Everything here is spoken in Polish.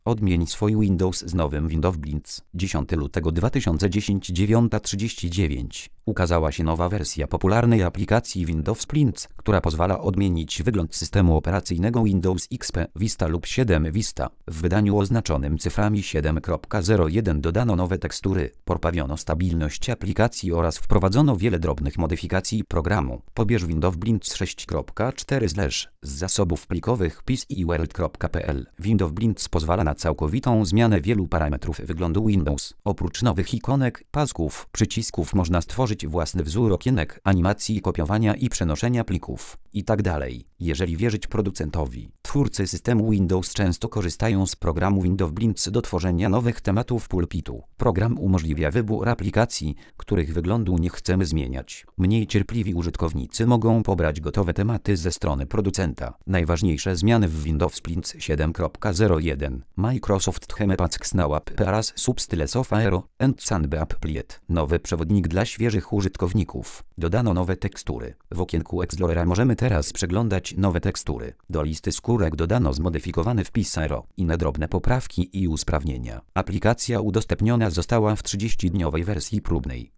Odmień swój Windows z nowym Windows Blinds. 10 lutego 2010 9:39 ukazała się nowa wersja popularnej aplikacji Windows Blinds, która pozwala odmienić wygląd systemu operacyjnego Windows XP Vista lub 7 Vista. W wydaniu oznaczonym cyframi 7.01 dodano nowe tekstury, poprawiono stabilność aplikacji oraz wprowadzono wiele drobnych modyfikacji programu. Pobierz Windows Blinds 6.4 z zasobów plikowych pc-world.pl. Windows Blinds pozwala na całkowitą zmianę wielu parametrów wyglądu Windows. Oprócz nowych ikonek, pasków, przycisków można stworzyć własny wzór okienek, animacji kopiowania i przenoszenia plików itd. Jeżeli wierzyć producentowi, twórcy systemu Windows często korzystają z programu Windows Blinds do tworzenia nowych tematów pulpitu. Program umożliwia wybór aplikacji, których wyglądu nie chcemy zmieniać. Mniej cierpliwi użytkownicy mogą pobrać gotowe tematy ze strony producenta. Najważniejsze zmiany w Windows Blinds 7.01. Microsoft Theme-Packs Now Appears Substyles of Aero and Sandbe Applied. Nowy przewodnik dla świeżych użytkowników. Dodano nowe tekstury. W okienku Explorera możemy teraz przeglądać nowe tekstury. Do listy skórek dodano zmodyfikowany wpis Aero, inne drobne poprawki i usprawnienia. Aplikacja udostępniona została w 30-dniowej wersji próbnej.